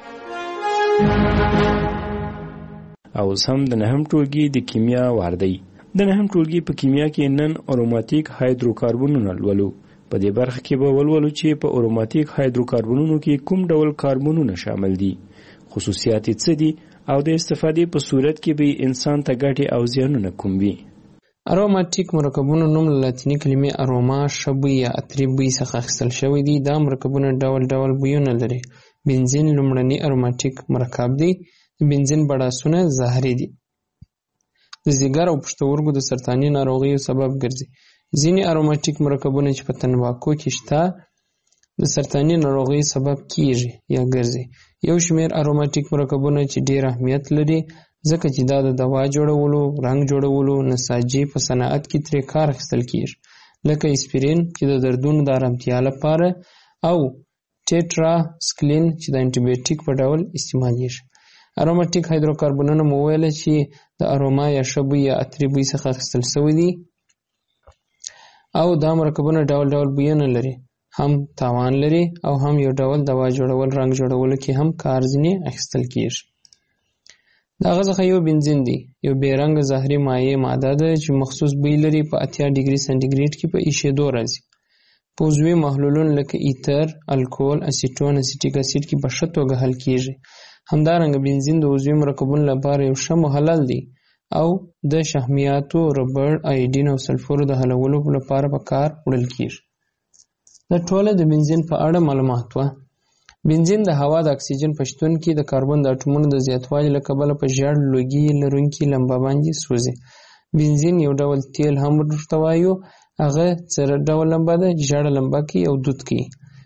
او هم د 9 ټولګي د کیمیا واردی. د 9 ټولګي په کیمیا کې نن اروماتیک هایدروکاربنونه لولو. په دې برخه کې به ولولو چې په اروماتیک هایدروکاربنونو کې کوم ډول کاربنونه شامل دي، خصوصیات یې څه دي او د استفادې په صورت کې به انسان ته ګټې او زیانونه کوم وي. اروماتیک مرکبونو نوم له لاتیني کلمې اروما ښه بوی یا عطري بوی څخه اخیستل شوی دی. دا مرکبونه ډول ډول بویونه لري. بنزین لومړنی اروماتیک مرکب دی. د بنزین بړاسونه زهري دي. د ځیګر او پښتورګو د سرطاني ناروغیو سبب ګرځي. ځینې اروماتیک مرکبونه چې په تنباکو کې شته د سرطاني ناروغیو سبب کیږي یا ګرځي. یو شمېر اروماتیک مرکبونه چې ډېر اهمیت لري ځکه چې دا د دوا جوړولو، رنګ جوړولو، نساجي په صنعت کې ترې کار اخیستل کیږي، لکه اسپرین چې د دردونو د آرامتیا لپاره او ټیټرا سکلین چې د انټي بیوټیک په ډول استعمالیږي. اروماتیک هایدروکاربنونه مو ویل چې د اروما یا ښه بوی یا عطري بوی څخه اخیستل شوي دي او دا مرکبونه ډول ډول بویونه لري، هم تاوان لري او هم یو ډول دوا جوړول، رنګ جوړولو کې هم کار ځینې اخیستل کیږي. د هغه څخه یو بنزین دی، یو بې رنګه زهري مایع ماده ده چې مخصوص بوی لري. په 80 ډیګري سانتیګریډ کې په ایشېدو راځي. په عضوي محلولونو لکه ایتر، الکول، اسیټون، اسیټیک اسید کې په ښه توګه حل کیږي. همدارنګه بنزین د عضوي مرکبونو لپاره یو ښه محلل دی او د شحمیاتو، ربړ، آیډین او سلفورو د حلولو لپاره په کار وړل کیږي. دا ټوله د بنزین په اړه معلومات وه. بنزین د هوا د اکسیجن په شتون کې د کاربن د اټومونو د زیاتوالي له کبله په ژیړ لوګي لرونکي لمبه باندې سوځي. بنزین یو ډول تیل هم ورته وایو هغه څه ډول لمبه ده؟ ژړه لمبه کې او دود کې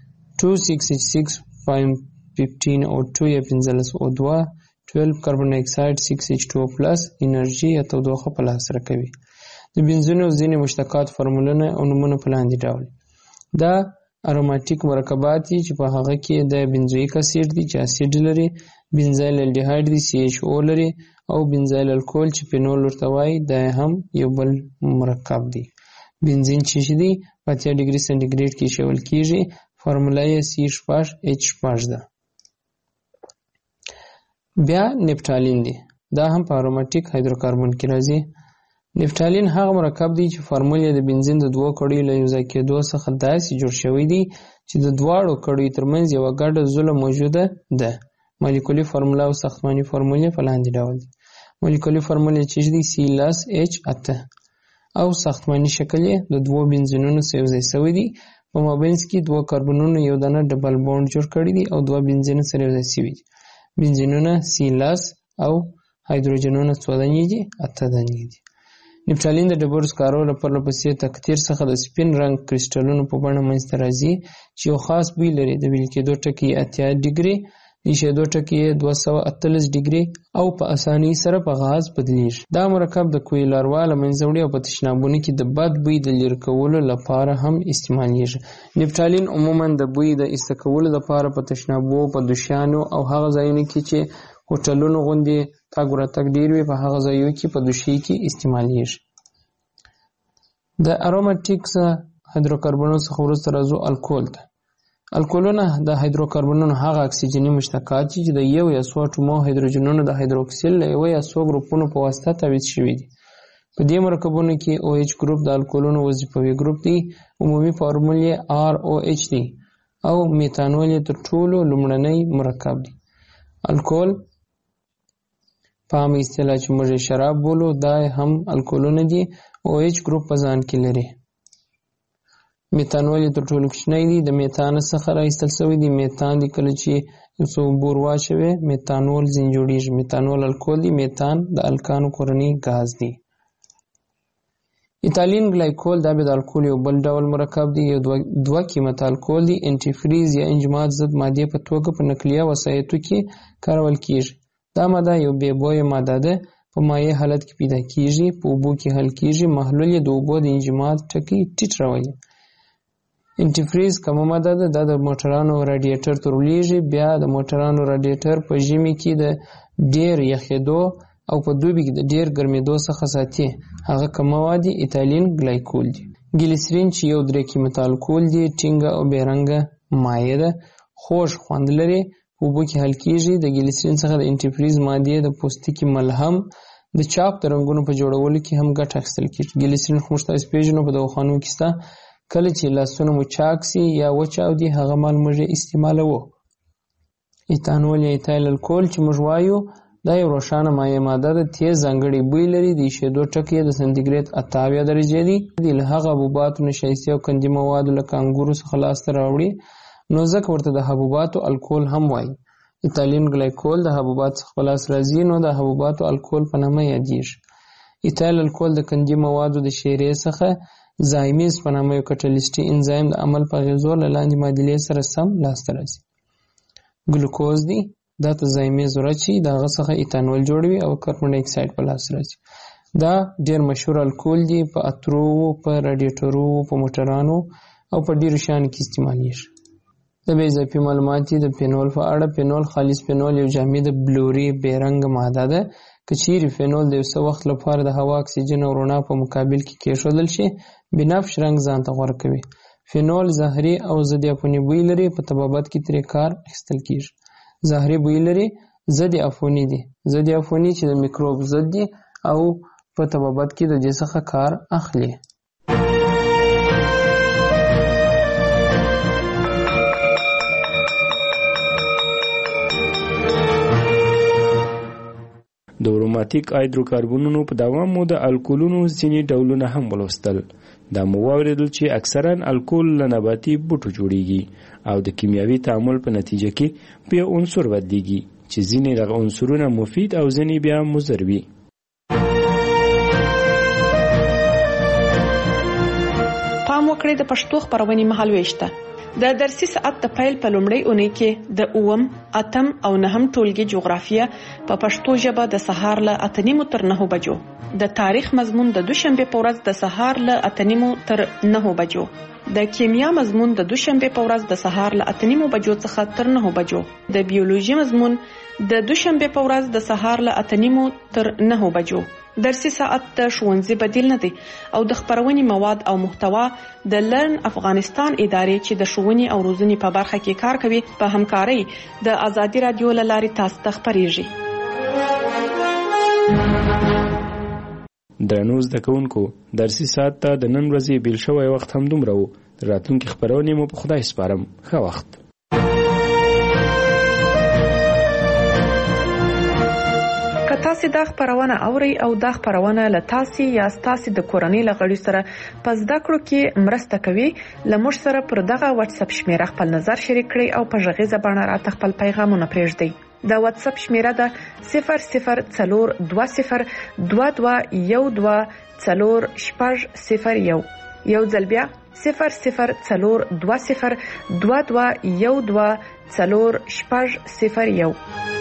2,6,6,5,15 او 2 یا 15 او 2 12 کاربن ډای اکساید 6H2O+ انرژي یا تودوخه په لاس راکوي. د بنزینو ځینې مشتقات فورمولونه او نومونه په لاندې ډول دا اروماتیک مرکبات دي چې په هغه کې د بنزویک اسید دي چې اسید لري، بنزایل الډیهاید دي CHO لري، او بنزایل الکول چې فینول ورته وایي دا هم یو بل مرکب دی. بنزین چې دي په 80 ډیګري سنټیګریډ کې ایښودل کیږي، فارموله یې C(H) ده. بیا نفتالین دی، دا هم په اروماتیک هایدروکاربن کې راځي. نفتالین هغه مرکب دی چې فارمول یې د بنزین د دوه کړیو له یوځای کېدو څخه داسې جوړ شوی دی چې د دواړو کړیو ترمنځ یوه ګډه زوله موجوده ده. مالیکولي فارموله او ساختماني فارمولې په لاندې ډول دي. مالیکولي فارمولې چې دی C(H) او ساختماني شکل یې د دوو بنزینونو سره یوځای شوی دی. په مابینځ کې دوه کاربنونو یو دانه ډبل بانډ جوړ کړی دی او دوه بنزین سره یوځای شوي دي. بنزینونه C+ او هایدروجنونه څو دانې دي؟ 8 دانې دي. نفتالین د ډبرو سکارو له پرله پسې تکتیر څخه د سپین رنګ کریسټلونو په بڼه منځته راځي چې یو خاص بوی لري. د ویل کېدو ټکي 80 ډیګري، د ایښېدو ټکي 248 ډیګري او په اسانۍ سره په غاز بدلیږي. دا مرکب د کوی لاروا له منځه وړي او په تشنابونو کې د بد بوی د لرې کولو لپاره هم استعمالیږي. نفتالین عموما د بوی د ایسته کولو لپاره په تشنابو، په دوشیانو او هغه ځایونو کې چې هوټلونو غوندې تګ راتګ ډېر وي په هغه ځایونو کې په دوشي کې استعمالیږي. د اروماتیکس هایدروکاربنونو څخه وروسته راځو الکول ته. الکولونه د هایدروکاربنونو هغه اکسیجني مشتقات دي چې د یو یا څو اټومو هایدروجنونو د هایدروکسیل له یو یا څو ګروپونو په واسطه تبعید شوي دي. په دې مرکبونو کې OH ګروپ د الکولونو وظیفوي ګروپ دی. عمومي فارمول یې ROH دی او میتانول یې تر ټولو لومړنی مرکب دی. الکول په عامه اصطلاح چې موږ یې شراب بولو دا هم الکولونه دي. OH ګروپ په ځان کې لري. میتانول یې تر ټولو کوچنی دی. د میتان څخه راایستل شوی دی. میتان دی کله چې یو څه اوبه ور واچوې میتانول ځینې جوړیږي. میتانول الکول دی. میتان د الکانو کورنی غاز دی. ایتالین ګلایکول دا به د الکول یو بل ډول مرکب دی. یو دوه قیمته الکول دی. انټي فریز یا انجماد ضد مادې په توګه په نقلیه وسایطو کې کارول کیږي. دا ماده یو بې بویه ماده ده. په مایع حالت کې پیدا کیږي، په اوبو کې حل کیږي. محلول یې د اوبو د انجماد ټکي ټیټ راولي. انټي فریز کومه ماده ده؟ دا د موټرانو رادیټر ته ورلیږي. بیا د موټرانو رادیټر په ژمي کې د ډیر یخېدو او په دوبي کې د ډیر ګرمېدو څخه ساتي. هغه کوم مواد دي؟ ایتالین ګلایکول دي. ګلیسرین چې یو 3 قیمته الکول دی. ټینګه او بې رنګه مایع ده. خوږ خوند لري. په اوبو کې حل کیږي. د ګلیسرین څخه د انټي فریز مادې د پوستکي ملهم د چاپ د رنګونو په جوړولو کې هم ګټه اخیستل کیږي. ګلیسرین خو موږ تاسو پیژنو په دواخانو کې شته. کله چې لاسونه مو چاک سي یا وچاودي هغه مال موږ استعمالوو. ایتانول یا ایتایل الکول چې موږ وایو دا یو روښانه مایع ماده ده. تیز ځانګړی بوی لري. د ایښېدو ټکي د سانتیګریډ 78 درجې دي. له هغه حبوباتو نشایستې او قندي موادو لکه انګورو څخه لاسته راوړي نو ځکه ورته د حبوباتو الکول هم وایي. ایتالین ګلایکول د حبوباتو څخه په لاس راځي نو د حبوباتو الکول په نامه یادیږي. ایتایل الکول د قندي موادو د شیرې څخه زایمیز په نامه یو کټالیسټي انزایم د عمل په اغېزو له لاندې معادلې سره سم لاسته راځي. ګلوکوز دی. دا ته زایمیز ورچي د هغه څخه ایتانول جوړوي او کاربن ډای اکساید په لاس راځي. دا ډیر مشهور الکول دی. په اترو، په رادیټرو، په موټرانو او په ډیرو شیانو کې استعمالیږي. د بې اضافي معلومات د فینول په اړه. فینول خالص فینول یو جامده بلوري بې رنګه ماده ده. که چیرې فینول د یو څه وخت لپاره د هوا اکسیجن او رڼا په مقابل کې کېښودل شي بنفش رنګ ځان ته غوره کوي. فینول زهري او ضد عفوني بوی لري. په طبابت کې ترې کار اخیستل کیږي. زهري بوی لري. ضد عفوني دي. ضد عفوني چې د میکروب ضد دي او په طبابت کې د دې څخه کار اخلي. د اروماتیک هایدروکاربنونو په دوام مو د الکولونو ځینې ډولونه هم ولوستل. دا مو واورېدل چې اکثرا الکول له نباتي بوټو جوړیږي او د کیمیاوي تعامل په نتیجه کې په یو عنصر بدلیږي چې ځینې دغه عنصرونه مفید او ځینې بیا مضر وي. وکړې د پښتو خبرونې مهالويش ته. د درسي ساعت د پیل په لومړۍ اونۍ کې د 8م، 8م او 9م ټولګي جغرافیه په پښتو ژبه د سهار له 8:30 تر 9 بجو، د تاریخ مضمون د دوشنبه په ورځ د سهار له 8:30 تر 9 بجو، د کیمیا مضمون د دوشنبه په ورځ د سهار له 8:30 بجو څخه تر 9 بجو، د بیولوژي مضمون د دوشنبه په ورځ د سهار له 8:30 تر 9 بجو. درسي ساعت د ښوونځي بدیل نه دی او د خبرونې مواد او محتوا د لرن افغانستان ادارې چې د ښوونې او روزنې په برخه کې کار کوي په همکارۍ د آزادي رادیو له لارې تاسو ته خبرېږي. درنو زده کوونکو، درسي ساعت ته د نن ورځې بیل شوی وخت هم دومره و. راتلونکي خبرونه مو په خدای سپارم. ښه وخت. که تاسو دا خبرونه اورئ او دا خبرونه له تاسو یا تاسو د کورنۍ له غړي سره په زده کړو کې مرسته کوي، لمر سره پر دغه واتس اپ شمیره خپل نظر شریک کړئ او په غږیزه بڼه راته خپل پیغامونه پرېږدئ. د واتس اپ شمیره ده 004212124001. یو ځل بیا 004212124001.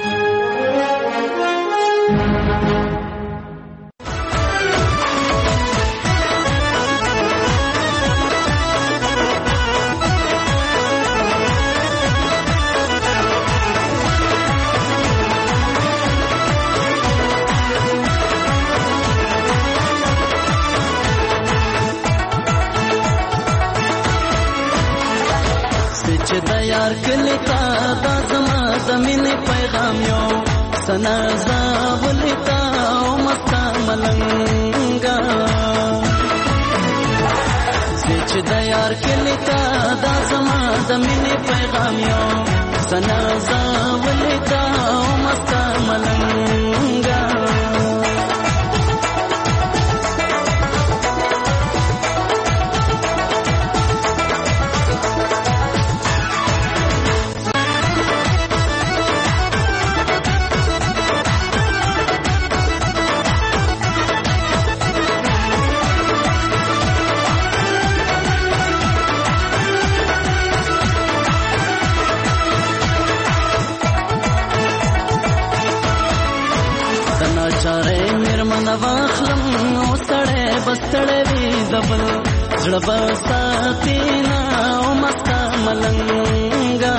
چې د یار کلی تا دا زما زمین پیغام یو سنا زابلتا او مستا ملنګا. چې د یار کلی تا دا زما زمین پیغام یو سنا زابلتا او مستا ملنګا. واخلم او سړې بستړې وي زبل زړه بساتینا او مستا ملنګا.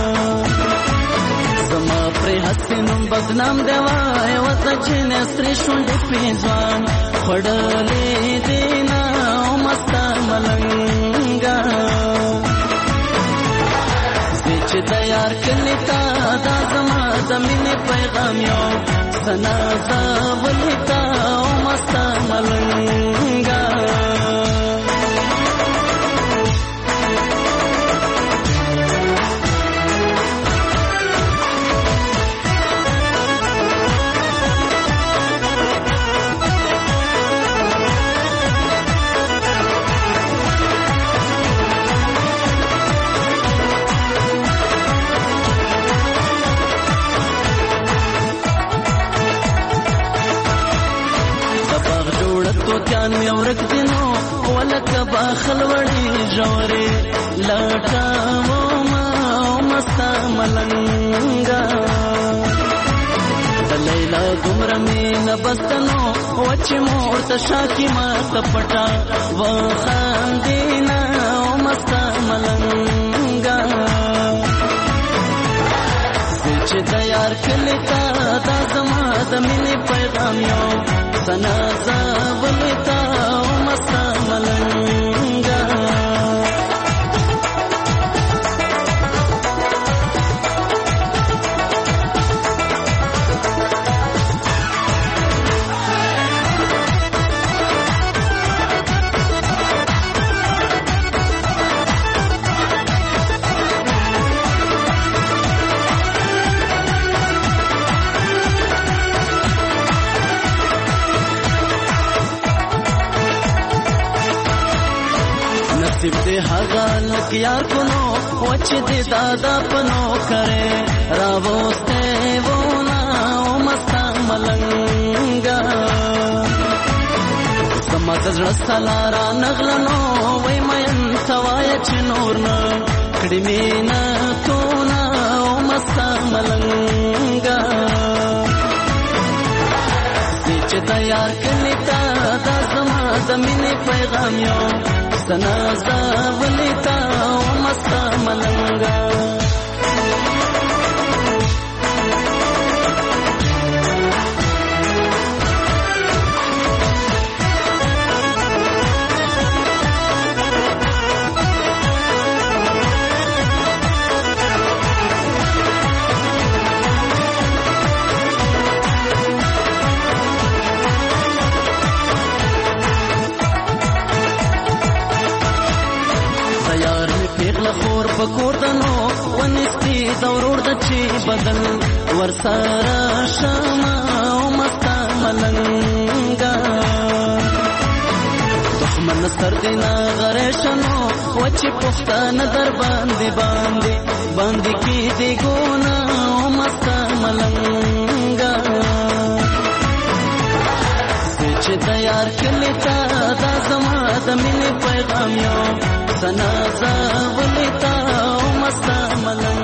زما پر حسینم بدنام دیوای وځنه سری شونډې پیځوان خړلې دینا او مستا ملنګا. چې د یار کلی تا دا زما زمین پیغام یو سنا زولتا او مستا ملنګا. جان می ورک دینو ولک باخل وړي جوړي لټا ما مستا ملنګا. د لیلا ګمر می نبستنو وچ مور ته شاکی ما تپټا و خاندینا مستا ملنګا. چې د یار کلی تا دا زما د مینې پیغام یو سنا زولتا او مستا ملنګا. نصیب دې هغه لک یار کونو وچ دې دادا پنو کرے راوسته وونا او مستا ملنګا. سمات زړه سلارا نغلنو وای مین توایا چې نور نه کړي مینا تونا او مستا ملنګا چې تیار کړی تا دا زما د مینې پیغام یو سنا زاولې تا او مستا ملنګا خور پکور دنو ونستی دورور د چی بدل ورسارا شما او مستا ملنګا دښمن ستر دینا غریشنو وچی پښتانه در باندې کی دی ګونا او مستا ملنګا چې تیار کړی تا دا زما د مینې پیغام یو سنا زاولې تا او مستا ملنګا